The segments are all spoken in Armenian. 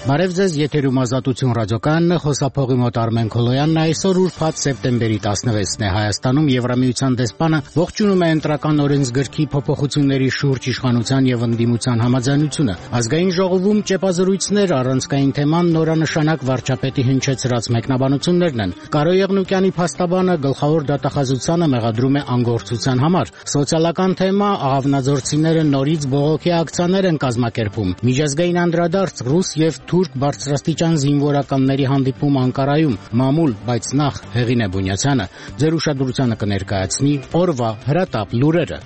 Բարև ձեզ, եթերում Ազատություն ռադիոկայանն է, խոսափողի մոտ Արմեն Քոլոյանն, այսօր ուրբաթ սեպտեմբերի 16-ն է, Հայաստանում Եվրամիության դեսպանը ողջունում է ընտրական օրենսգրքի փոփոխությունների շուրջ իշխանության եւ ընդդիմության համաձայնությունը։ Ազգային ժողովում ճեպազրույցներ, առանցքային թեման նորանշանակ վարչապետի հնչեցրած մեկնաբանություններն են։ Կարո Եղնուկյանի փաստաբանը գլխավոր դատախազությանը մեղադրում է անգործության համար։ Սոցիալական թեմա, աղավնաձորցիները նորից բողոքի ակցիաներ են կազմակերպում։ Միջազգային անդրադարձ ռուս եւ թուրք բարձրաստիճան զինվորականների հանդիպում Անկարայում, մամուլ, բայց նախ Հեղինե Բունյացյանը ձեր ուշադրությանը կներկայացնի օրվա հրատապ լուրերը։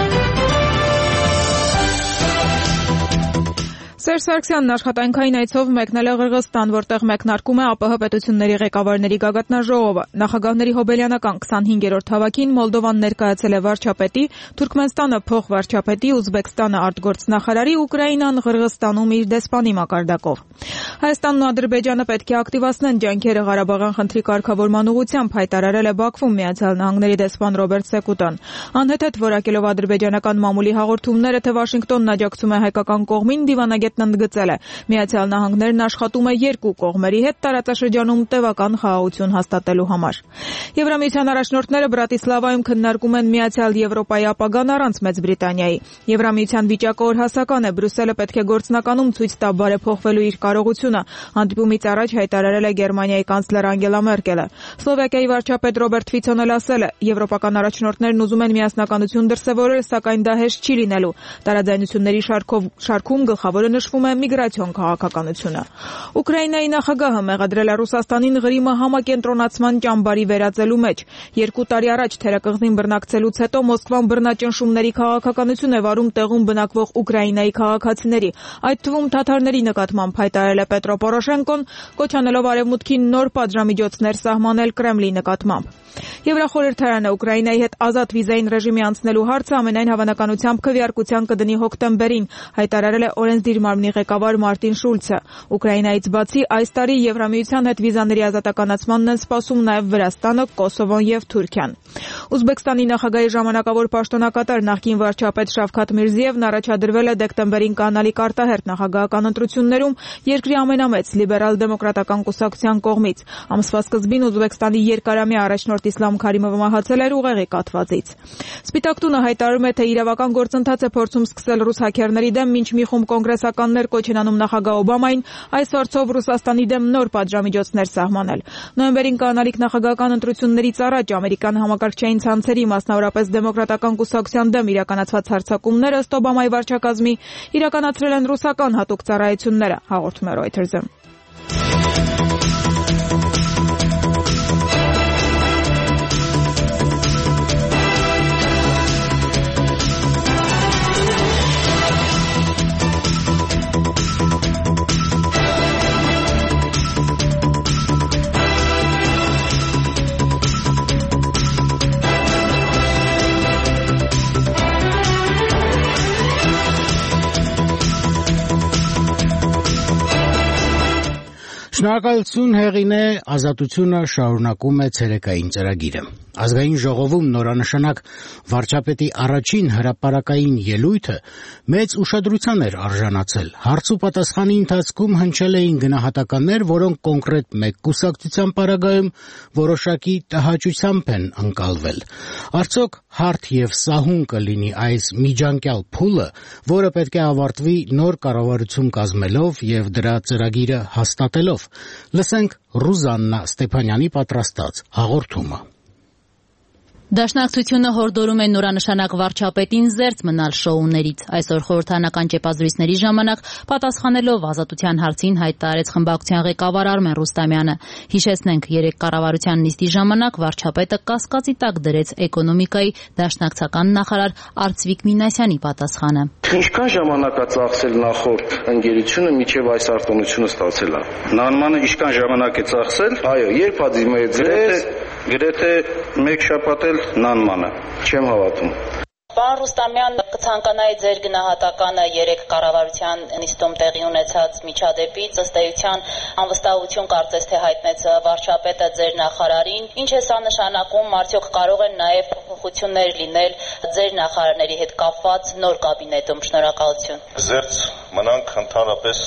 Սերժ Սարգսյանն աշխատանքային այցով մեկնել է Ղրղըզստան, որտեղ մեկնարկում է ԱՊՀ պետությունների ղեկավարների գագաթնաժողովը։ Նախագահների հոբելյանական 25-րդ հավաքին Մոլդովան ներկայացել է վարչապետի, Թուրքմենստանը փոխվարչապետի, Ուզբեկստանը արտգործնախարարի, Ուկրաինան Ղրղըզստանում իր դեսպանի մակարդակով։ Հայաստանն ու Ադրբեջանը պետք է ակտիվացնեն ջանքերը Ղարաբաղյան խնդրի կարգավորման ուղղությամբ, հայտարարել է Բաքվում Միացյալ Նահանգների դեսպան Ռոբերտ Սեկուտան։ Անհեթեթ որակելով ադրբեջանական մամուլի հաղորդումները, թե Վաշինգտոնն աջակցում է հայկական կողմին, դիվանագետն ընդգծել է. Միացյալ Նահանգներն աշխատում է երկու կողմերի հետ տարածաշրջանում տևական խաղաղություն հաստատելու համար։ Եվրամիության առաջնորդները Բրատիսլավայում քննարկում են Միացյալ Եվրոպայի ապագան առանց Մեծ Բրիտանիայի։ Եվրամիության վիճակը օրհասական է, Բրյուսելը պետք է գործնականում ցույց տա բարեփոխվելու իր կարողությունը, հանդիպումից առաջ հայտարարել է Գերմանիայի կանցլեր Անգելա Մերկելը։ Սլովակիայի վարչապետ Ռոբերտ Ֆիցոն էլ ասել է. Եվրոպական առաջնորդներն ուզում են միասնականություն դրսևորել, սակայն դա հեշտ չի լինելու։ Տարաձայնությունների շարքում գլխավորը նշվում է միգրացիոն քաղաքականությունը։ Ուկրաինայի նախագահը մեղադրել է Ռուսաստանին Ղրիմը համակենտրոնացման ճամբարի վերածելու մեջ։ 2 տարի առաջ թերակղզին բռնակցելուց հետո Մոսկվան բռնաճնշումների քաղաքականություն է վարում տեղում բնակվող Ուկրաինայի քաղաքացիների, այդ թվում թաթարների նկատմամբ, հայտարարել է Պետրո Պորոշենկոն, կոչ անելով արևմուտքին նոր պատժամիջոցներ սահմանել Կրեմլի նկատմամբ։ Եվրախորհրդարանը Ուկրաինայի հետ ազատ վիզային ռեժիմի անցնելու հարցը ամենայն հավանականությամբ քվեարկության կդնի հոկտեմբերին, հայտարարել է օրենսդիր մարմնի ղեկավար Մարտին Շուլցը։ Ուկրաինայից բացի այս տարի Եվրամիության հետ վիզաների ազատականացմանն են սպասում նաև Վրաստանը, Կոսովոն եւ Թուրքիան։ Ուզբեկստանի նախագահի ժամանակավոր պաշտոնակատար նախկին վարչապետ Շավքաթ Միրզիևն առաջադրվել է դեկտեմբերին կանալիք արտահերթ նախագահական ընտրություններում երկրի ամենամեծ լիբերալ-դեմոկրատական կուսակցության կողմից։ Ամսվա սկզբին Ուզբեկստանի երկարամյա առաջնորդ Իսլամ Քարիմովը մահացել էր ուղեղի կաթվածից։ Սպիտակ տունը հայտարարում է, թե իրավական գործընթաց է փորձում սկսել ռուս հաքերների դեմ, մինչ մի խումբ կոնգրեսականներ կոչ են անում նախագահ Օբամային այս հարցով Ռուսաստանի դեմ նոր պատժամիջոցներ սահմանել։ Նոյեմբերին կանալիք նախագահական ընտրություններից առաջ ամերիկյան համակարգչային ցանցերի, մասնավորապես դեմոկրատական կուսակցության դեմ իրականացված հարձակումները ըստ Օբամայի վարչակազմի իրականացրել են ռուսական հատուկ ծառայությունները, հաղորդում է Reuters-ը։ Շնորհակալություն Հեղինե, Ազատությունը շարունակում է ցերեկային ծրագիրը։ Ազգային ժողովում նորանշանակ վարչապետի առաջին հրապարակային ելույթը մեծ ուշադրության էր արժանացել։ Հարց ու պատասխանի ընթացքում հնչել էին գնահատականներ, որոնք կոնկրետ մեկ կուսակցության պարագայում որոշակի տհաճությամբ են ընկալվել։ Արդյոք հարթ եւ սահուն կլինի այս միջանկյալ փուլը, որը պետք է ավարտվի նոր կառավարություն կազմելով եւ դրա ծրագիրը հաստատելով։ Լսենք Ռուզաննա Ստեփանյանի պատրաստած հաղորդումը։ Դաշնակցությունը հորդորում է նորանշանակ վարչապետին զերծ մնալ շոուներից։ Այսօր խորհրդարանական ճեպազրույցների ժամանակ պատասխանելով ազատության հարցին հայտարարեց խմբակցության ղեկավար Արմեն Ռուստամյանը։ Հիշեցնենք, 3 կառավարության նիստի ժամանակ վարչապետը կասկածի տակ դրեց էկոնոմիկայի դաշնակցական նախարար Արծվիկ Մինասյանի պատասխանը։ Ինչքան ժամանակ է ծախսել նախորդ ընկերությունը մինչև այս արտոնությունը ստացել է։ Նանմանը ինչքան ժամանակ է ծախսել, այո, երբ է դիմել գրեթե 1 շաբաթ էլ նանմանը, չեմ հավատում։ Պարոն Ռուստամյան, կցանկանայի ձեր գնահատականը 3 կառավարության նիստում տեղի ունեցած միջադեպից, ըստ էության անվստահություն կարծես թե հայտնեց վարչապետը ձեր նախարարին։ Ինչ է սա նշանակում, արդյոք կարող են նաև փոփոխություններ լինել ձեր նախարարների հետ կապված նոր կաբինետում։ Շնորհակալություն։ Զերծ մնանք ընդհանրապես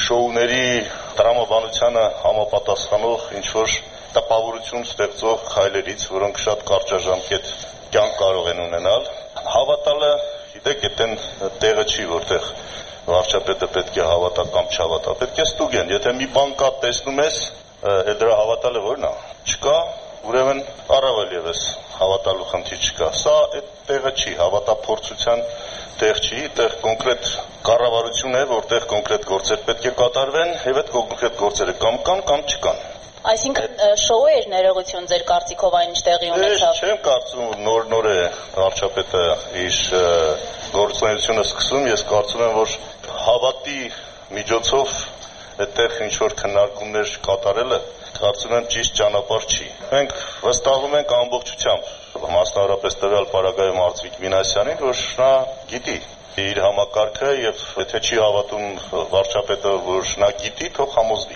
շոուների տրամաբանությանը համապատասխանող ինչ-որ տպավորություն ստեղծող քայլերից, որոնք շատ կարճաժամկետ կյանք կարող են ունենալ։ Հավատալը, գիտեք, այդտեն տեղը չի, որտեղ վարչապետը պետք է հավատա կամ չհավատա։ Պետք է ստուգեն, եթե մի բան կա տեսնում ես, դրա հավատալը որն է։ Չկա, ուրեմն առավել եւս հավատալու խնդիր չկա։ Սա այդ տեղը չի, հավատափորձության տեղ չի, այդտեղ կոնկրետ կառավարություն է, որտեղ կոնկրետ գործեր պետք է կատարվեն, եւ այդ կոնկրետ գործերը կամ կան, կամ չկան։ Այսինքն շոու էր ներողություն ձեր կարծիքով այն ինչ տեղի ունեցավ։ Չեմ կարծում նոր է վարչապետը իր գործունեությունը սկսում, ես կարծում եմ, որ հավատի միջոցով այդտեղ ինչ որ քննարկումներ կատարելը կարծում եմ ճիշտ ճանապարհ չի։ Մենք վստահում ենք ամբողջությամբ, մասնավորապես տվյալ պարագայում Արծվիկ Մինասյանին, որ նա գիտի իր համակարգը եւ եթե չի հավատում վարչապետը, որ նա գիտի, թող համոզվի։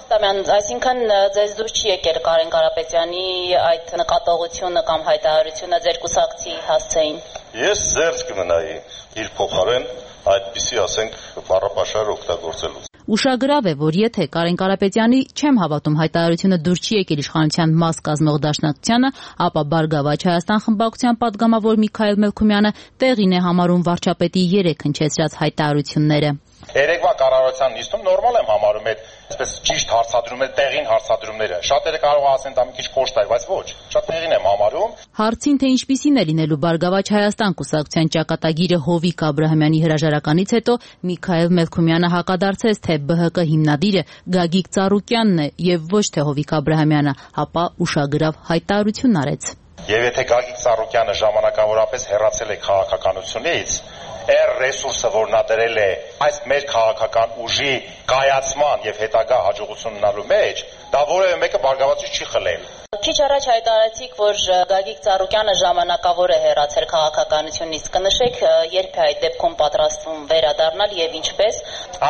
Այսինքն ձեզ դուր չի եկել Կարեն Կարապետյանի այդ նկատողությունը կամ հայտարարությունը ձեր կուսակցի հասցեին։ Ես զերծ կմնայի իր փոխարեն այդպիսի, ասենք, բառապաշար օգտագործելուց։ Ուշագրավ է, որ եթե Կարեն Կարապետյանի չեմ հավատում հայտարարությունը դուր չի եկել իշխանության մաս կազմող դաշնակցությանը, ապա Բարգավաճ Հայաստան խմբակցության падգամավոր Միքայել Մելքումյանը տեղին է համարում վարչապետի 3 հնչեցրած հայտարարությունները։ Երեկվա կառավարության նիստում նորմալ եմ համարում այդ այսպես ճիշտ հարցադրումները, տեղին հարցադրումները։ Շատերը կարող ասեն դա մի քիչ կոշտ է, բայց ոչ, շատ տեղին եմ համարում։ Հարցին թե ինչպիսին է լինելու Բարգավաճ Հայաստան կուսակցության ճակատագիրը Հովիկ Աբրահամյանի հրաժարականից հետո Միքայել Մելքումյանը հակադարձեց, թե ԲՀԿ հիմնադիրը Գագիկ Ծառուկյանն է եւ ոչ թե Հովիկ Աբրահամյանը, ապա ուշագրավ հայտարարություն արեց։ Եվ եթե Գագիկ Ծառուկյանը ժամանակավորապես հեռացել է քաղաքականությունից, ռեսուրսը, որ նա դրել է այս մեր քաղաքական ուժի կայացման եւ հետագա հաջողություն ունենալու մեջ, դա որևէ մեկը Բարգավաճից չի խլել։ Քիչ առաջ հայտարարեցիք, որ Գագիկ Ծառուկյանը ժամանակավոր է հեռացել քաղաքականությունից։ Կնշեք, երբ է այդ դեպքում պատրաստվում վերադառնալ եւ ինչպես։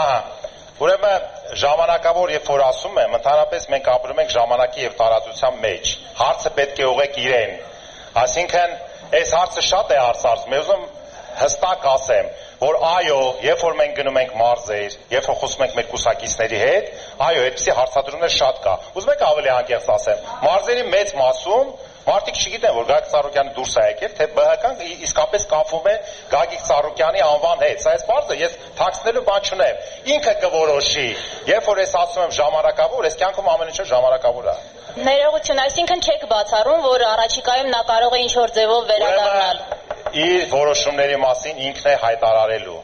Ուրեմն ժամանակավոր, երբ որ ասում եմ, ընդհանրապես մենք ապրում ենք ժամանակի եւ տարածության մեջ։ Հարցը պետք է ուղղեք իրեն։ Այսինքն, այս հարցը շատ է արծարծում։ Ես ուզում հստակ ասեմ, որ այո, երբ որ մենք գնում ենք մարզեր, երբ որ խոսում ենք մեր կուսակիցների հետ, այո, այդպիսի հարցադրումներ շատ կա։ Ուզում եք ավելի անկեղծ ասեմ, մարզերի մեծ մասում մարդիկ չգիտեն, որ Գագիկ Ծառուկյանը դուրս է եկել, թե ԲՀԿ-ն իսկապես կապվում է Գագիկ Ծառուկյանի անվան հետ։ Սա այս բարձը ես թաքցնելու բան չունեմ։ Ինքը կորոշի։ Երբ որ ես ասում եմ ժամանակավոր, այս կյանքում ամեն ինչը ժամանակավոր է։ Ներողություն, այսինքն չեք բացառում, որ առաջիկայում նա կարող է ինչ-որ ձևով վերադառնալ։ Իր որոշումների մասին ինքն է հայտարարելու։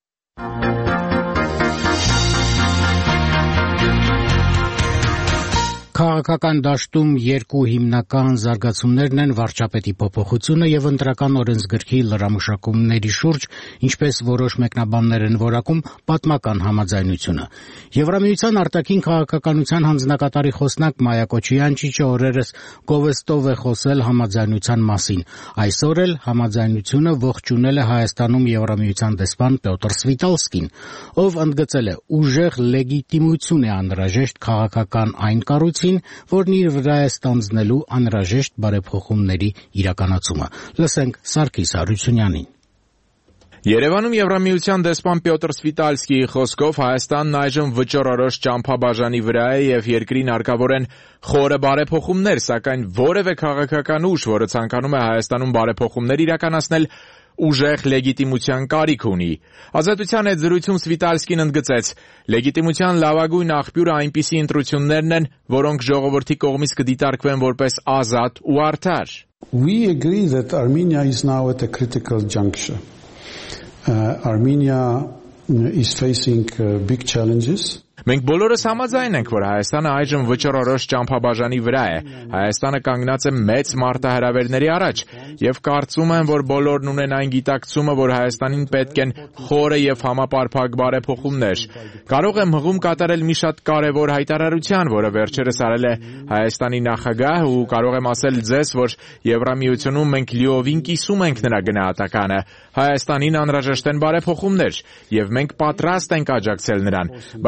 Քաղաքական դաշտում երկու հիմնական զարգացումներն են վարչապետի փոփոխությունը եւ ընտրական օրենսգրքի լրամշակումների շուրջ, ինչպես որոշ մեկնաբաններ են որակում, պատմական համաձայնությունը։ Եվրամիության արտաքին քաղաքականության հանձնակատարի խոսնակ Մայա Կոչյանչիչը օրերս գովեստով է խոսել համաձայնության մասին։ Այսօր էլ համաձայնությունը ողջունել է Հայաստանում Եվրամիության դեսպան Պյոտր Սվիտալսկին, ով ընդգծել է ուժեղ լեգիտիմություն է անհրաժեշտ քաղաքական այն կառույցին, որն իր վրա է ստանձնելու անհրաժեշտ բարեփոխումների իրականացումը։ Լսենք Սարգիս Հարությունյանին։ Երևանում Եվրամիության դեսպան Պյոտր Սվիտալսկիի խոսքով Հայաստանն այժմ վճռորոշ ճամփաբաժանի վրա է եւ երկրին հարկավոր են խորը բարեփոխումներ, սակայն որևէ քաղաքական ուժ, որը ցանկանում է Հայաստանում բարեփոխումներ իրականացնել, ուժեղ լեգիտիմության կարիք ունի։ Ազատության հետ զրույցում Սվիտալսկին ընդգծեց. լեգիտիմության լավագույն աղբյուրը այնպիսի ընտրություններն են, որոնք ժողովրդի կողմից կդիտարկվեն որպես ազատ ու արդար։ We agree that Armenia is now at a critical juncture. Armenia is facing big challenges. Մենք բոլորս համաձայն ենք, որ Հայաստանը այժմ վճռորոշ ճամփաբաժանի վրա է։ Հայաստանը կանգնած է մեծ մարտահրավերների առաջ եւ կարծում եմ, որ բոլորն ունեն այն գիտակցումը, որ Հայաստանին պետք են խորը եւ համապարփակ բարեփոխումներ։ Կարող եմ հղում կատարել մի շատ կարեւոր հայտարարության, որը վերջերս արել է Հայաստանի նախագահ, ու կարող եմ ասել ձեզ, որ Եվրամիությունում մենք լիովին կիսում ենք նրա գնահատականը։ Հայաստանին անհրաժեշտ են բարեփոխումներ եւ մենք պատրաստ ենք աջակցել նրան, բայց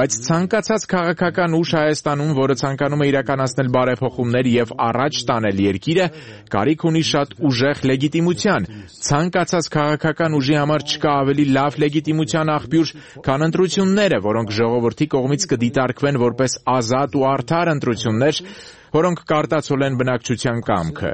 ցանկացած քաղաքական ուժ Հայաստանում, որը ցանկանում է իրականացնել բարեփոխումներ եւ առաջ տանել երկիրը, կարիք ունի շատ ուժեղ լեգիտիմության։ Ցանկացած քաղաքական ուժի համար չկա ավելի լավ լեգիտիմության աղբյուր, քան ընտրությունները, որոնք ժողովրդի կողմից կդիտարկվեն որպես ազատ ու արդար ընտրություններ, որոնք կարտացոլեն բնակչության կամքը։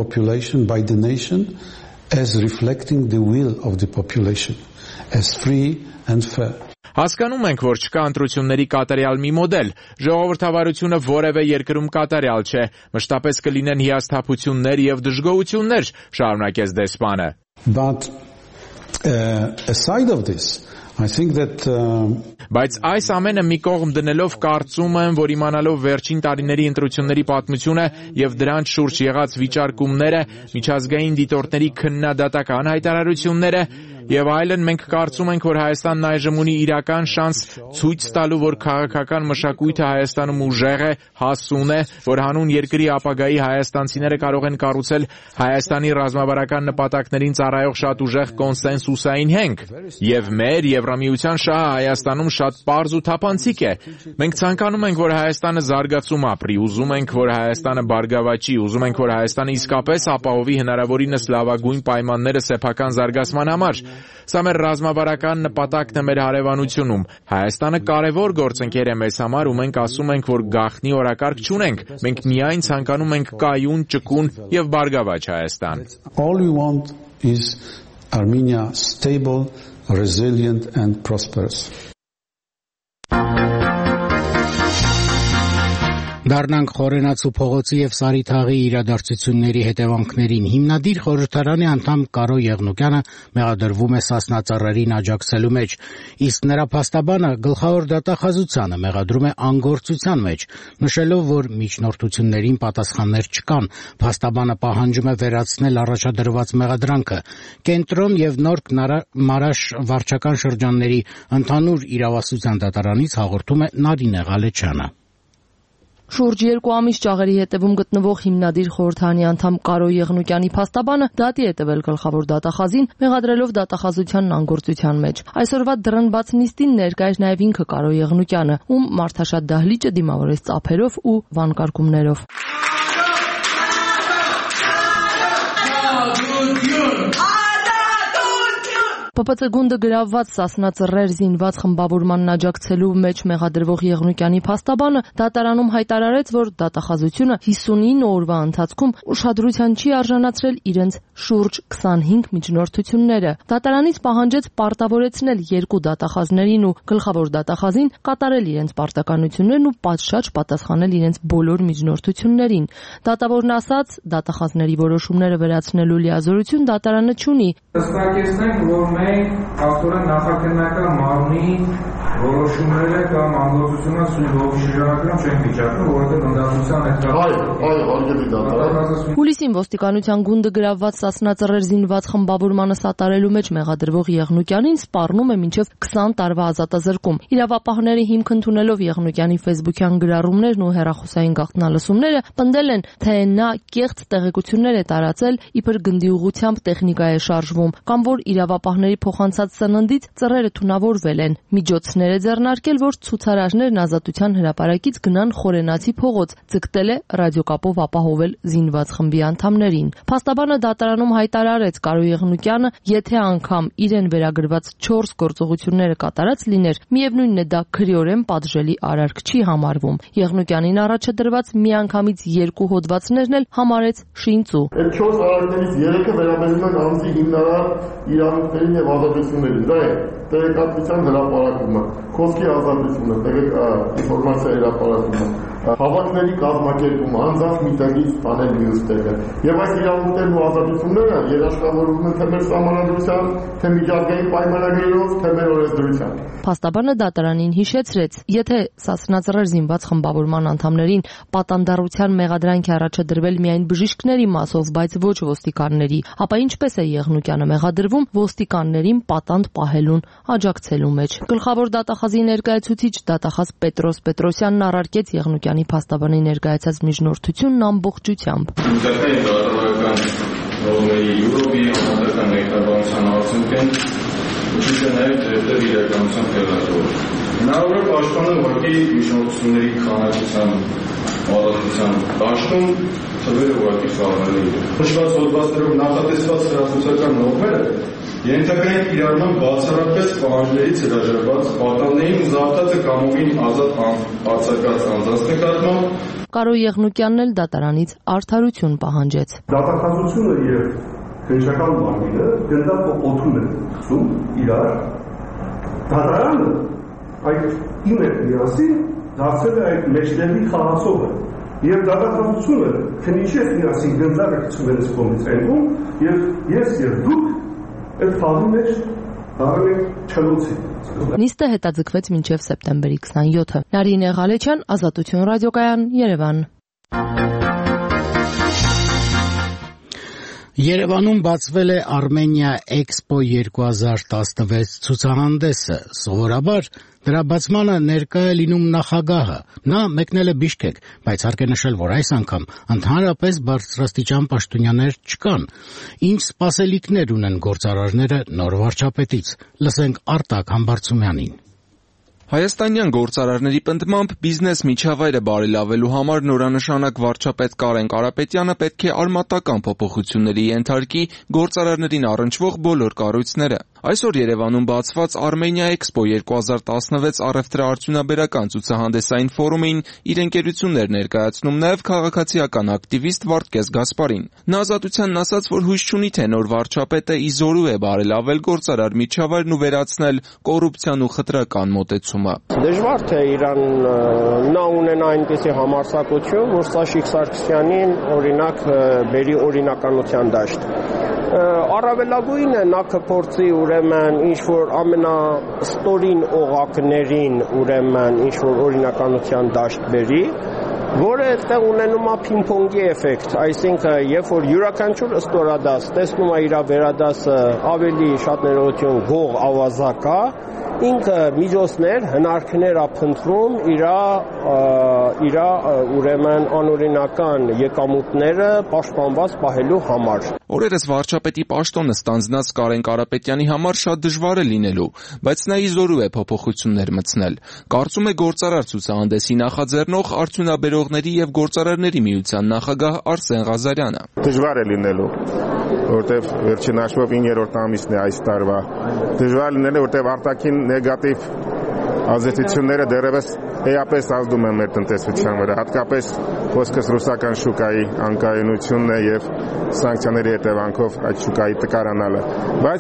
As reflecting the will of the population, as free and fair. Հասկանում ենք, որ չկա ընտրությունների կատարյալ մի մոդել, ժողովրդավարությունը որևէ երկրում կատարյալ չէ, մշտապես կլինեն հիասթափություններ եւ դժգոհություններ, շարունակեց դեսպանը։ But aside of this, I think that Բայց այս ամենը մի կողմ դնելով կարծում եմ, որ իմանալով վերջին տարիների ընտրությունների պատմությունը եւ դրանց շուրջ եղած վիճարկումները, միջազգային դիտորդների քննադատական հայտարարությունները եւ այլն, մենք կարծում ենք, որ Հայաստանն այժմ ունի իրական շանս ցույց տալու, որ քաղաքական մշակույթը Հայաստանում ուժեղ է, հասուն է, որ հանուն երկրի ապագայի հայաստանցիները կարող են կառուցել Հայաստանի ռազմավարական նպատակներին ծառայող շատ ուժեղ կոնսենսուսային հենք։ Եվ մեր Եվրամիության շահը Հայաստանում շատ պարզ ու թափանցիկ է։ Մենք ցանկանում ենք, որ Հայաստանը զարգացում ապրի, ուզում ենք, որ Հայաստանը բարգավաճի, ուզում ենք, որ Հայաստանը իսկապես ապահովի հնարավորինս լավագույն պայմանները սեփական զարգացման համար։ Սա մեր ռազմավարական նպատակն է մեր հարևանությունում։ Հայաստանը կարևոր գործընկեր է մեզ համար ու մենք ասում ենք, որ գաղտնի օրակարգ չունենք։ Մենք միայն ցանկանում ենք կայուն, ճկուն եւ բարգավաճ Հայաստան։ All we want is Armenia stable, resilient and prosperous. Դառնանք Խորենացու փողոցի եւ Սարիթաղի իրադարձությունների հետևանքներին։ Հիմնադիր խորհրդարանի անդամ Կարո Եղնուկյանը մեղադրվում է սասնածառերին աջակցելու մեջ, իսկ նրա փաստաբանը գլխավոր դատախազությանը մեղադրում է անգործության մեջ, նշելով, որ միջնորդություններին պատասխաններ չկան։ Փաստաբանը պահանջում է վերացնել առաջադրված մեղադրանքը։ Կենտրոն եւ Նոր Մարաշ վարչական շրջանների ընդհանուր իրավասության դատարանից հաղորդում է Նարինե Ղալեչյանը։ Շուրջ 2 ամիս ճաղերի հետևում գտնվող հիմնադիր խորհրդարանի անդամ Կարո Եղնուկյանի փաստաբանը դատի է տվել գլխավոր դատախազին, մեղադրելով դատախազությանն անգործության մեջ։ Այսօրվա դռնբաց նիստին ներկա էր նաև ինքը Կարո Եղնուկյանը, ում մարդաշատ դահլիճը դիմավորեց ծափերով ու վանկարկումներով։ ՊՊՑ գունդը գրավված սասնածռեր զինված խմբավորմանն աջակցելու մեջ մեղադրվող Եղնուկյանի փաստաբանը դատարանում հայտարարեց, որ դատախազությունը 59 օրվա ընթացքում ուշադրության չի արժանացրել իրենց շուրջ 25 միջնորդությունները։ Դատարանից պահանջեց պարտավորեցնել 2 դատախազներին ու գլխավոր դատախազին կատարել իրենց պարտականություններն ու պատշաճ պատասխանել իրենց բոլոր միջնորդություններին։ Դատավորն ասաց, դատախազների որոշումները վերացնելու լիազորություն դատարանը չունի։ Հստակեցնենք, որ մենք ավտորեն նախաքննական մարմնի որոշումները կամ անգործությունը սույն ողջ շրջանակում չեն վիճակում, որովհետև ընդդիմության հետ Հուլիսին ոստիկանության գունդը գրավված սասնածռեր զինված խմբավորմանը սատարելու մեջ մեղադրվող Եղնուկյանին սպառնում է մինչև 20 տարվա ազատազրկում։ Իրավապահները հիմք ընդունելով Եղնուկյանի ֆեյսբուքյան գրառումներն ու հեռախոսային գաղտնալսումները պնդել են, թե նա կեղծ տեղեկություններ է տարածել, իբր գնդի ուղղությամբ տեխնիկա է շարժվում, կամ որ իրավապահների փոխանցած սննդից ծռերը թունավորվել են։ Միջոցներ է ձեռնարկել, որ ցուցարարներն Ազատության հրապարակից գնան Խորենացի փողոց, ձգտել է ռադիոկապով ապահովել զինված խմբի անդամներին։ Փաստաբանը դատարանում հայտարարեց Կարո Եղնուկյանը, եթե անգամ իրեն վերագրված 4 գործողությունները կատարած լիներ, միևնույնն է դա քրեորեն պատժելի արարք չի համարվում։ Եղնուկյանին առաջ դրված միանգամից 2 հոդվածներն էլ համարեց շինծու։ Այդ 4 արարքներից 3-ը վերաբերում են անձի հիմնարար իրավունքներին եւ ազատություններին։ Դա է տեղեկատվության հրապարակումը, խոսքի ազատությունը, ինֆորմացիա հրապարակումը, հավաքների կազմակերպումը, անձանց մի տեղից տանել մյուս տեղը։ Եվ այս իրավունքներն ու ազատությունները երաշխավորվում են թե մեր սահմանադրությամբ, թե միջազգային պայմանագրերով, թե մեր օրենսդրությամբ։ Փաստաբանը դատարանին հիշեցրեց, եթե սասնածռեր զինված խմբավորման անդամներին պատանդառության մեղադրանք է առաջադրվել միայն բժիշկների մասով, բայց ոչ ոստիկանների, ապա ինչպես է Եղնուկյանը մեղադրվում ոստիկաններին պատանդ պահելուն աջակցելու մեջ։ Գլխավոր դատախազի ներկայացուցիչ դատախազ Պետրոս Պետրոսյանն առարկեց Եղնուկյանի փաստաբանի ներկայացած միջնորդությունն ամբողջությամբ։ Ինտերնետի դատարանական նորմերի Եվրոպի համանդրական ներկայացության արդյունքն Ուշիկը նաև ձերտեր իրականության տեղադրող։ Հնարավոր է աշխարհը ուղղակի միջնորդությունների քանակության ազատության դաշտում թվերը ուղղակի խաղալի են։ Խոշորված հոդվածներով նախատեսված հրացուցական նորմերը ենթակային կիրառման բացառապես պահանջներից հրաժարված պատաններին ու զավթածը կամովին ազատ արձակած անձանց նկատմամբ Կարո Եղնուկյանն էլ դատարանից արդարություն պահանջեց։ Դատախազությունը եւ քննչական մարմինը գնդակ օթում են ցում իրար դատարանը այդ իմ հետ միասին դարձել է այդ մեջտեղի խաղացողը եւ դատախազությունը քննիչի հետ միասին գնդակը գցում են կողմից այնտում եւ ես եւ դուք այդ խաղի մեջ դառել եք չլոցի։ Նիստը հետաձգվեց մինչև սեպտեմբերի 27-ը։ Նարինե Ղալեչյան, Ազատություն ռադիոկայան, Երևան։ Երևանում բացվել է Armenia Expo 2016 ցուցահանդեսը։ Սովորաբար դրա բացմանը ներկա է լինում նախագահը։ Նա մեկնել է Բիշկեք, բայց հարկ է նշել, որ այս անգամ ընդհանրապես բարձրաստիճան պաշտոնյաներ չկան։ Ինչ սպասելիքներ ունեն գործարարները նոր վարչապետից։ Լսենք Արտակ Համբարձումյանին։ Հայաստանյան գործարարների պնդմամբ բիզնես միջավայրը բարելավելու համար նորանշանակ վարչապետ Կարեն Կարապետյանը պետք է արմատական փոփոխությունների ենթարկի գործարարներին առնչվող բոլոր կառույցները։ Այսօր Երևանում բացված Armenia Expo 2016 առևտրաարդյունաբերական ցուցահանդեսային ֆորումին իր ընկերություններ ներկայացնում նաև քաղաքացիական ակտիվիստ Վարդգես Գասպարին։ Նա Ազատությանն ասաց, որ հույս չունի, թե նոր վարչապետը ի զորու է բարելավել գործարար միջավայրն ու վերացնել կոռուպցիան ու խտրական մոտեցումը։ Դժվար թե Իրան նա ունենա այնպիսի համարձակություն, որ Սաշիկ Սարգսյանին օրինակ բերի օրինականության դաշտ։ Առավելագույնը նա կփորձի ուրեմն ինչ-որ ամենաստորին օղակներին ուրեմն ինչ-որ օրինականության դաշտ բերի, որը այդտեղ ունենում է փինգ-փոնգի էֆեկտ, այսինքն երբ որ յուրաքանչյուր ստորադաս տեսնում է իր վերադասը ավելի շատ ներողություն գող ավազակա, ինքը միջոցներ, հնարքներ է փնտրում իր ուրեմն անօրինական եկամուտները պաշտպանված պահելու համար։ Օրերս վարչապետի պաշտոնը ստանձնած Կարեն Կարապետյանի համար շատ դժվար է լինելու, բայց նա ի զորու է փոփոխություններ մտցնել։ Կարծում է գործարար ցուցահանդեսի նախաձեռնող արդյունաբերողների եւ գործարարների միության նախագահ Արսեն Ղազարյանը։ Դժվար է լինելու, որտեվ վերջին հաշվով 9-րդ ամիսն է այս տարվա։ Դժվար լինելու, որտեվ արտաքին նեգատիվ ազդեցությունները դեռևս էապես ազդում են մեր տնտեսության վրա, հատկապես խոսքս ռուսական շուկայի անկայունությունն է եւ սանկցիաների հետևանքով այդ շուկայի տկարանալը։ Բայց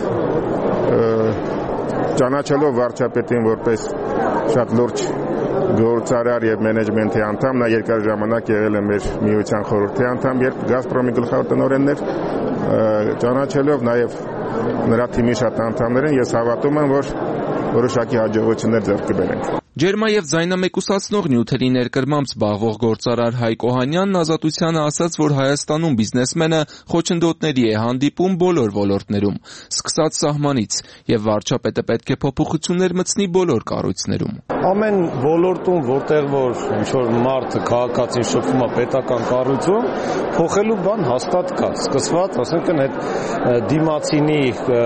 ճանաչելով վարչապետին որպես շատ լուրջ գործարար եւ մենեջմենթի անդամ, նա երկար ժամանակ եղել է մեր միության խորհրդի անդամ, երբ Գազպրոմի գլխավոր տնօրենն էր, ճանաչելով նաեւ նրա թիմի շատ անդամներին, ես հավատում եմ, որ որոշակի հաջողություններ ձեռք կբերենք։ Ջերմա եւ ձայնամեկուսացնող նյութերի ներկրմամբ զբաղվող գործարար Հայկ Օհանյանն Ազատությանը ասաց, որ Հայաստանում բիզնեսմենը խոչընդոտների է հանդիպում բոլոր ոլորտներում, սկսած սահմանից, եւ վարչապետը պետք է փոփոխություններ մտցնի բոլոր կառույցներում։ Ամեն ոլորտում, որտեղ որ ինչ-որ մարդը քաղաքացին շփվում է պետական կառույցում, փոխելու բան հաստատ կա։ Սկսված, ասենք այդ դիմացինի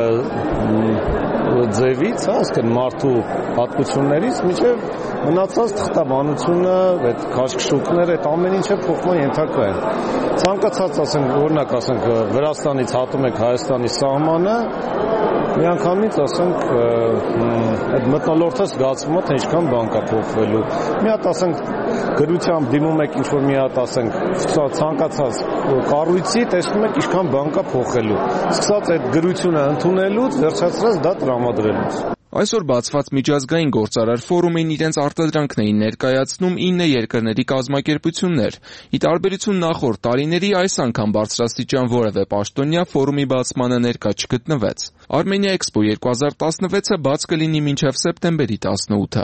ձևից, ասենք մարդու հատկություններից մինչև մնացած թղթաբանությունը, այդ քաշքշուկները, այդ ամեն ինչը փոխման ենթակա են։ Ցանկացած, ասենք, օրինակ, ասենք, Վրաստանից հատում եք Հայաստանի սահմանը, միանգամից, ասենք, այդ մթնոլորտը զգացվում է, թե ինչքան բան կա փոխվելու։ Մի հատ, ասենք, գրությամբ դիմում եք ինչ-որ մի հատ, ասենք, ցանկացած կառույցի, տեսնում եք ինչքան բան կա փոխելու։ Սկսած այդ գրությունը ընդունելուց, վերջացրած դա տրամադրելուց։ Այսօր բացված միջազգային գործարար ֆորումին իրենց արտադրանքն էին ներկայացնում 9 երկրների կազմակերպություններ։ Ի տարբերություն նախորդ տարիների, այս անգամ բարձրաստիճան որևէ պաշտոնյա ֆորումի բացմանը ներկա չգտնվեց։ Armenia Expo 2016-ը բաց կլինի մինչև սեպտեմբերի 18-ը։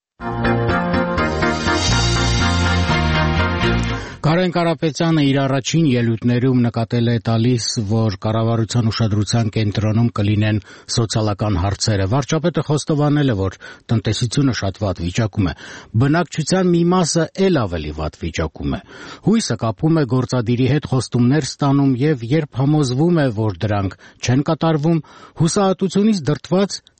Կարեն Կարապետյանը իր առաջին ելույթներում նկատել է տալիս, որ կառավարության ուշադրության կենտրոնում կլինեն սոցիալական հարցերը։ Վարչապետը խոստովանել է, որ տնտեսությունը շատ վատ վիճակում է, բնակչության մի մասը էլ ավելի վատ վիճակում է։ Հույսը կապում է գործադիրի հետ խոստումներ ստանում եւ երբ համոզվում է, որ դրանք չեն կատարվում, հուսահատությունից դրդված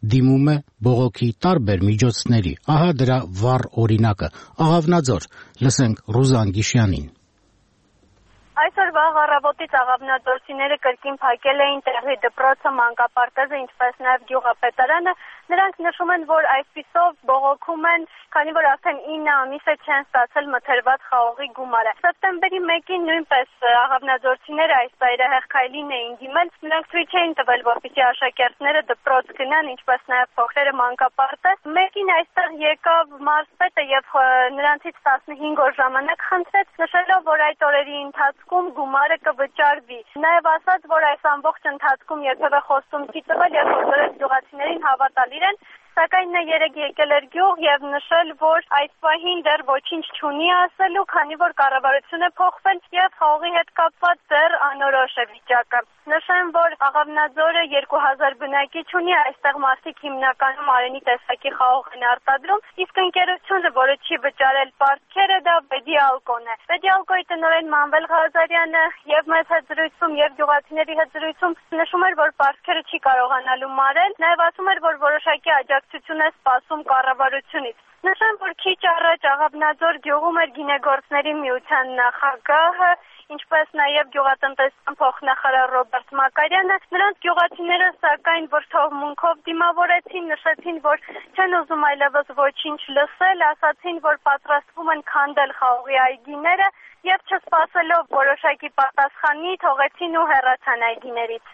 դիմում է բողոքի տարբեր միջոցների։ Ահա դրա վառ օրինակը։ Աղավնաձոր, լսենք Ռուզան Գիշյանին։ Այսօր վաղ առավոտից աղավնաձորցիները կրկին փակել էին տեղի դպրոցը, մանկապարտեզը, ինչպես նաև գյուղապետարանը։ Նրանք նշում են, որ այսպիսով բողոքում են, քանի որ արդեն 9 ամիս է չեն ստացել մթերված խաղողի գումարը։ Սեպտեմբերի 1-ին նույնպես աղավնաձորցիները այս ծայրահեղ քայլին էին դիմել։ Նրանք ցույց էին տվել, որպեսզի աշակերտները դպրոց գնան, ինչպես նաև փոքրերը մանկապարտեզ։ 1-ին այստեղ եկավ մարզպետը եւ նրանցից 15 օր ժամանակ խնդրեց, նշելով, որ այդ օրերի ընթացքում գումարը կվճարվի։ Նաև ասաց, որ այս ամբողջ ընթացքում երբևէ խոստում չի տվել եւ բոլորս գյուղացիներին հավատալիր են, սակայն նա երեկ եկել էր գյուղ եւ նշել, որ այս պահին դեռ ոչինչ չունի ասելու, քանի որ կառավարությունը փոխվել եւ խաղողի հետ կապված դեռ անորոշ է վիճակը։ Նշեմ, որ Աղավնաձորը 2000 բնակիչ ունի, այստեղ մարդիկ հիմնականում արենի տեսակի խաղող են արտադրում, իսկ ընկերությունը, որը չի վճարել պարտքերը, դա Բեդիալկոն է։ Բեդիալկոյի տնօրեն Մանվել Ղազարյանը եւ մեծ հետ զրույցում եւ գյուղացիների հետ զրույցում նշում էր, որ պարտքերը չի կարողանալու մարել, նաեւ ասում էր, որ որոշակի աջակցություն է սպասում կառավարությունից։ Նշեմ, որ քիչ առաջ Աղավնաձոր գյուղում էր գինեգործների միության նախագահը, ինչպես նաև գյուղատնտեսության փոխնախարար Ռոբերտ Մակարյանը։ Նրանց գյուղացիները սակայն որ թողմունքով դիմավորեցին, նշեցին, որ չեն ուզում այլևս ոչինչ լսել, ասացին, որ պատրաստվում են քանդել խաղողի այգիները եւ չսպասելով որոշակի պատասխանի թողեցին ու հեռացան այգիներից։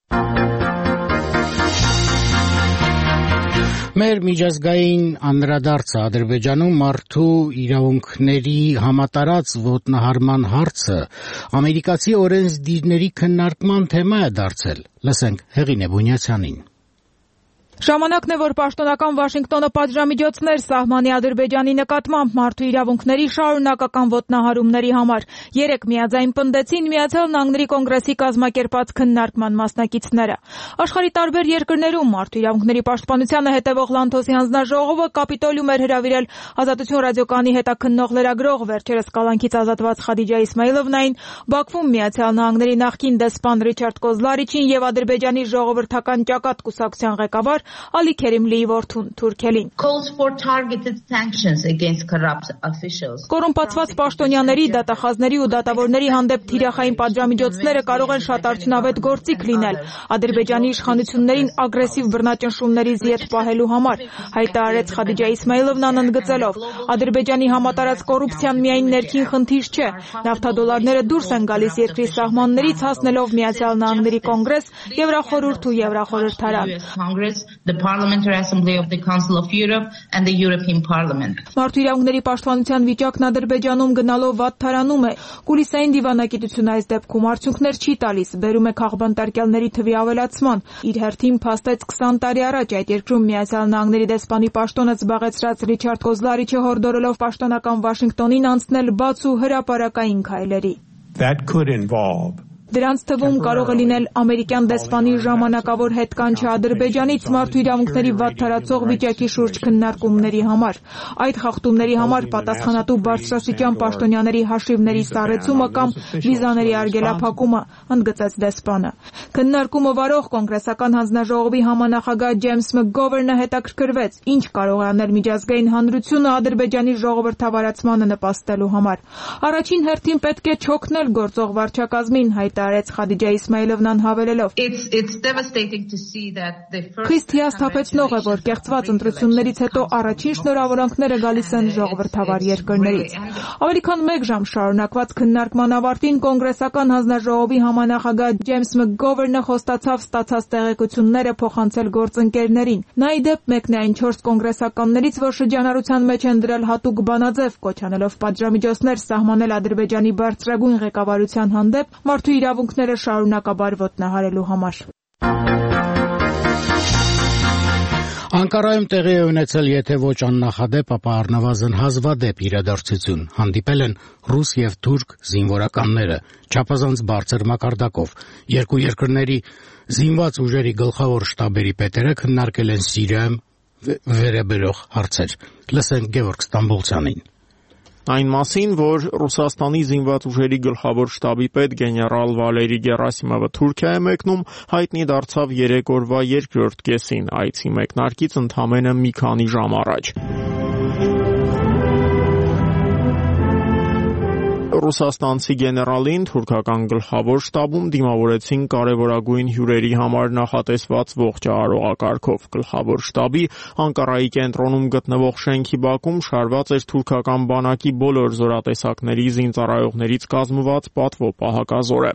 Մեր միջազգային անդրադարձը Ադրբեջանում մարդու իրավունքների համատարած ոտնահարման հարցը ամերիկացի օրենսդիրների քննարկման թեմա է դարձել։ Լսենք Հեղինե Բունյացյանին։ Ժամանակն է, որ պաշտոնական Վաշինգտոնը պատժամիջոցներ սահմանի Ադրբեջանի նկատմամբ մարդու իրավունքների շարունակական ոտնահարումների համար։ Երեկ միաձայն պնդեցին Միացյալ Նահանգների կոնգրեսի կազմակերպած քննարկման մասնակիցները։ Աշխարհի տարբեր երկրներում մարդու իրավունքների պաշտպանությանը հետևող Լանթոսի հանձնաժողովը Կապիտոլիում էր հրավիրել Ազատություն ռադիոկայանի հետաքննող լրագրող, վերջերս կալանքից ազատված Խադիջա Իսմայիլովնային, Բաքվում Միացյալ Նահանգների նախկին դեսպան Ռիչարդ Կոզլարիչին եւ Ադրբեջանի ժողովրդական ճակատ կուսակցության ղեկավար Ալի Քերիմլիի որդուն Թուրքելին։ Կոռումպացված պաշտոնյաների, դատախազների ու դատավորների հանդեպ թիրախային պատժամիջոցները կարող են շատ արդյունավետ գործիք լինել Ադրբեջանի իշխանություններին ագրեսիվ բռնաճնշումներից ետ պահելու համար, հայտարարեց Խադիջա Իսմայիլովնան ընդգծելով. Ադրբեջանի համատարած կոռուպցիան միայն ներքին խնդիր չէ, նավթադոլարները դուրս են գալիս երկրի սահմաններից, հասնելով Միացյալ Նահանգների կոնգրես, Եվրախորհուրդ ու Եվրախորհրդարան։ The Parliamentary Assembly of the Council of Europe and the European Parliament. Մարդու իրավունքների պաշտպանության վիճակն Ադրբեջանում գնալով վատթարանում է։ Կուլիսային դիվանագիտությունը այս դեպքում արդյունքներ չի տալիս, բերում է քաղբանտարկյալների թվի ավելացման։ Իր հերթին փաստեց 20 տարի առաջ այդ երկրում Միացյալ Նահանգների դեսպանի պաշտոնը զբաղեցրած Ռիչարդ Կոզլարիչը հորդորելով պաշտոնական Վաշինգտոնին անցնել բաց ու հրապարակային քայլերի։ That could involve Դրանց թվում կարող է լինել ամերիկյան դեսպանի ժամանակավոր հետկանչը Ադրբեջանից մարդու իրավունքների վատթարացող վիճակի շուրջ քննարկումների համար։ Այդ խախտումների համար պատասխանատու բարձրաստիճան պաշտոնյաների հաշիվների սառեցումը կամ վիզաների արգելափակումը, ընդգծեց դեսպանը։ Քննարկումը վարող կոնգրեսական հանձնաժողովի համանախագահ Ջեյմս Մկգովերնը հետաքրքրվեց, ինչ կարող է անել միջազգային հանրությունը Ադրբեջանի ժողովրդավարացմանը նպաստելու համար։ Առաջին հերթին պետք է չօգնել գործող վարչակազմին, հայտարարեց Խադիջա Իսմայիլովնան հավելելով. Խիստ հիասթափեցնող է, որ կեղծված ընտրություններից հետո առաջին շնորհավորանքները գալիս են ժողովրդավար երկրներից։ Ավելի քան 1 ժամ շարունակված քննարկման ավարտին կոնգրեսական հանձնաժողովի համանախագահ Ջեյմս Մկգովերնը խոստացավ ստացած տեղեկությունները փոխանցել գործընկերներին։ Նա ի դեպ մեկն է այն 4 կոնգրեսականներից, որ շրջանառության մեջ են դրել հատուկ բանաձև, կոչանելով պատժամիջոցներ սահմանել Ադրբեջանի բարձրագույն ղեկավարության հանդեպ մարդու իրավունքները շարունակաբար ոտնահարելու համար։ Անկարայում տեղի է ունեցել, եթե ոչ աննախադեպ, ապա առնվազն հազվադեպ իրադարձություն։ Հանդիպել են ռուս եւ թուրք զինվորականները, չափազանց բարձր մակարդակով։ Երկու երկրների զինված ուժերի գլխավոր շտաբերի պետերը քննարկել են Սիրիայում վերաբերող հարցեր։ Լսենք Գևորգ Ստամբոլցյանին։ Այն մասին, որ Ռուսաստանի զինված ուժերի գլխավոր շտաբի պետ գեներալ Վալերի Գերասիմովը Թուրքիա է մեկնում, հայտնի դարձավ 3 օրվա երկրորդ կեսին, այցի մեկնարկից ընդամենը մի քանի ժամ առաջ։ Ռուսաստանցի գեներալին թուրքական գլխավոր շտաբում դիմավորեցին կարևորագույն հյուրերի համար նախատեսված ողջարողակարգով։ Գլխավոր շտաբի Անկարայի կենտրոնում գտնվող շենքի բակում շարված էր թուրքական բանակի բոլոր զորատեսակների զինծառայողներից կազմված պատվո պահակազորը։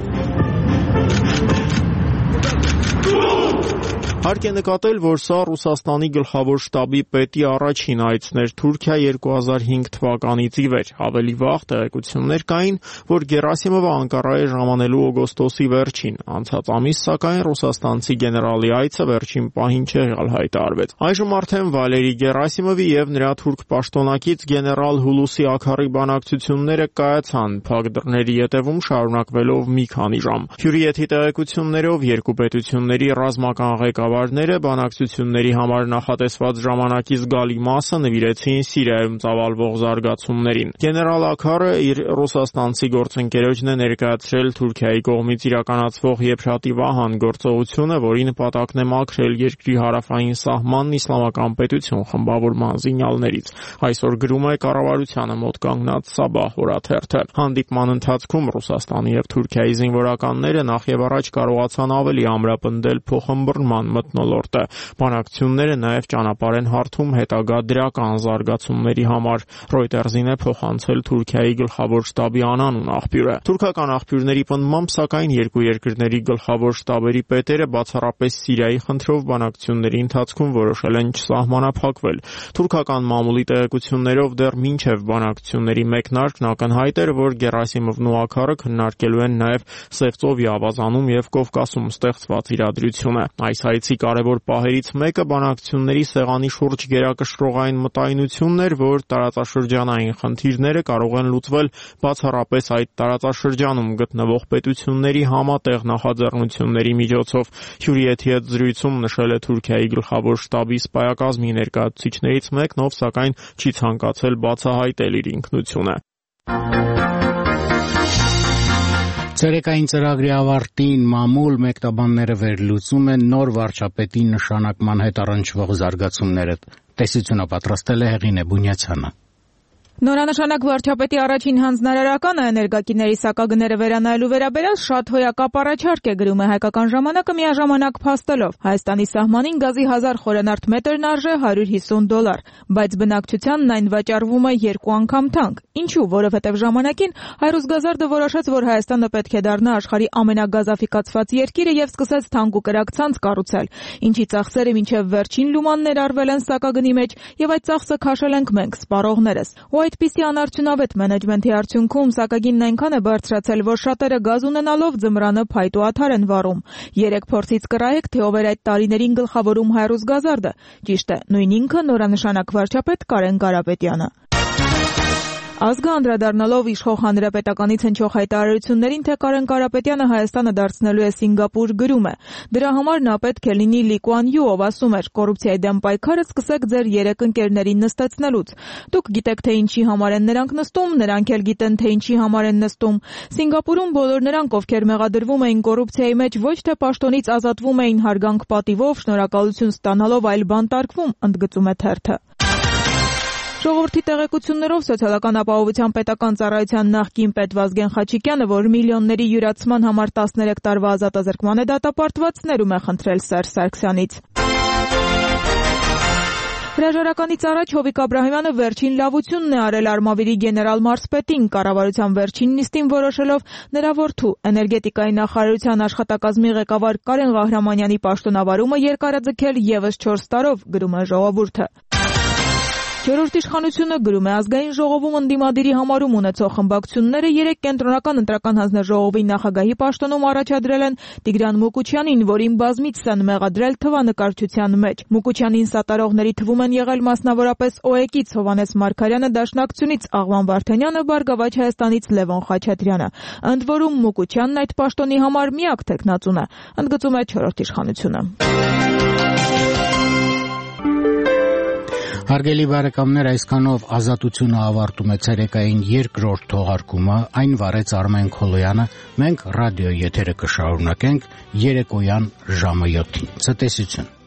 Հարկ է նկատել, որ սա Ռուսաստանի գլխավոր շտաբի պետի առաջին այցն էր Թուրքիա 2005 թվականից ի վեր։ Ավելի վաղ տեղեկություններ կային, որ Գերասիմովը Անկարա է ժամանելու օգոստոսի վերջին։ Անցած ամիս, սակայն, ռուսաստանցի գեներալի այցը վերջին պահին չեղյալ հայտարարվեց։ Այժմ արդեն Վալերի Գերասիմովի եւ նրա թուրք պաշտոնակից գեներալ Հուլուսի Աքարի բանակցությունները կայացան փակ դռների ետևում շարունակվելով մի քանի ժամ։ Հյուրի եթի տեղեկություններով երկու պետությունների ռազմական ղեկավարները բանակցությունների համար նախատեսված ժամանակի զգալի մասը նվիրեցին Սիրիայում ծավալվող զարգացումներին։ Գեներալ Աքարը իր ռուսաստանցի գործընկերոջն է ներկայացրել Թուրքիայի կողմից իրականացվող Եփրատի Վահան գործողությունը, որի նպատակն է մաքրել երկրի հարավային սահմանն իսլամական պետություն խմբավորման զինյալներից։ Այսօր գրում է կառավարությանը մոտ կանգնած Սաբահ օրաթերթը։ Հանդիպման ընթացքում Ռուսաստանի եւ Թուրքիայի զինվորականները նախ եւ առաջ կարողացան ավելի ամրապնդել փոխըմբռնման մթնոլորտը։ Բանակցությունները նաև ճանապարհ են հարթում հետագա դրական զարգացումների համար։ Reuters-ին է փոխանցել Թուրքիայի գլխավոր շտաբի անանուն աղբյուրը։ Թուրքական աղբյուրների պնդմամբ, սակայն, երկու երկրների գլխավոր շտաբերի պետերը բացառապես Սիրիայի խնդրով բանակցությունների ընթացքում որոշել են չսահմանափակվել։ Թուրքական մամուլի տեղեկություններով դեռ մինչև բանակցությունների մեկնարկն ակնհայտ էր, որ Գերասիմովն ու Աքարը քննարկելու են նաև Սևծովի ավազանում եւ Կովկասում ստեղծված իրադրությունը։ Այս այցի կարևոր պահերից մեկը բանակցությունների սեղանի շուրջ գերակշռողային մտայնությունն էր, որ տարածաշրջանային խնդիրները կարող են լուծվել բացառապես այդ տարածաշրջանում գտնվող պետությունների համատեղ նախաձեռնությունների միջոցով։ Հյուրի եթի հետ զրույցում նշել է Թուրքիայի գլխավոր շտաբի սպայակազմի ներկայացուցիչներից մեկն, ով սակայն չի ցանկացել բացահայտել իր ինքնությունը։ Ցերեկային ծրագրի ավարտին մամուլ մեկնաբանները վերլուծում են նոր վարչապետի նշանակման հետ առնչվող զարգացումները։ Տեսությունը պատրաստել է Հեղինե Բունյացյանը։ Նորանշանակ վարչապետի առաջին հանձնարարականը էներգակիրների սակագները վերանայելու վերաբերյալ շատ հոյակապ առաջարկ է, գրում է Հայկական ժամանակը միաժամանակ փաստելով։ Հայաստանի սահմանին գազի 1000 խորանարդ մետրն արժե $150, բայց բնակչությանն այն վաճառվում է 2 անգամ թանկ։ Ինչու՞, որովհետև ժամանակին Հայրուսգազարդը որոշեց, որ Հայաստանը պետք է դառնա աշխարհի ամենագազաֆիկացված երկիրը եւ սկսեց թանկ ու կրակ ցանց կառուցել, ինչի ծախսերը մինչեւ վերջին լուման ներառվել են սակագնի մեջ եւ այդ ծախսը քաշել ենք մենք, սպառողներս։ Այդպիսի անարդյունավետ մենեջմենթի արդյունքում սակագինն այնքան է բարձրացել, որ շատերը գազ ունենալով ձմռանը փայտ ու աթար են վառում։ 3 փորձից կռահեք, թե ով էր այդ տարիներին գլխավորում Հայրուսգազարդը։ Ճիշտ է, նույն ինքը նորանշանակ վարչապետ Կարեն Կարապետյանը։ Ազգը անդրադառնալով իշխող հանրապետականից հնչող հայտարարություններին, թե Կարեն Կարապետյանը Հայաստանը դարձնելու է Սինգապուր, գրում է. դրա համար նա պետք է լինի Լի Կուան Յու, ով ասում էր. կոռուպցիայի դեմ պայքարը սկսեք ձեր 3 ընկերներին նստեցնելուց։ Դուք գիտեք, թե ինչի համար են նրանք նստում, նրանք էլ գիտեն, թե ինչի համար են նստում։ Սինգապուրում բոլոր նրանք, ովքեր մեղադրվում էին կոռուպցիայի մեջ, ոչ թե պաշտոնից ազատվում էին հարգանք պատիվով, շնորհակալություն ստանալով, այլ բանտարկվում, ընդգծում է թերթը։ Ժողովրդի տեղեկություններով Սոցիալական ապահովության պետական ծառայության նախկին պետ Վազգեն Խաչիկյանը, որ միլիոնների յուրացման համար 13 տարվա ազատազրկման է դատապարտված, ներում է խնդրել Սերժ Սարգսյանից։ Հրաժարականից առաջ Հովիկ Աբրահամյանը վերջին լավությունն է արել Արմավիրի գեներալ մարզպետին, կառավարության վերջին նիստին որոշելով նրա որդու էներգետիկայի նախարարության աշխատակազմի ղեկավար Կարեն Ղահրամանյանի պաշտոնավարումը երկարաձգել եւս 4 տարով, գրում է Ժողովուրդը։ Չորրորդ իշխանությունը, գրում է, ազգային ժողովում ընդդիմադիրի համարում ունեցող խմբակցությունները 3 կենտրոնական ընտրական հանձնաժողովի նախագահի պաշտոնում առաջադրել են Տիգրան Մուկուչյանին, որին բազմիցս են մեղադրել թվանկարչության մեջ։ Մուկուչյանին սատարողների թվում են եղել մասնավորապես ՕԵԿ-ից Հովհաննես Մարգարյանը, Դաշնակցությունից Աղվան Վարդանյանը, Բարգավաճ Հայաստանից Լևոն Խաչատրյանը։ Ընդ որում Մուկուչյանն այդ պաշտոնի համար միակ թեկնածուն է, ընդգծում է չորրորդ իշխանությունը։ Հարգելի բարեկամներ, այսքանով Ազատությունը ավարտում է ցերեկային երկրորդ թողարկումը, այն վարեց Արմեն Քոլոյանը, մենք ռադիո եթերը կշարունակենք երեկոյան ժամը 7-ին։ Ցտեսություն։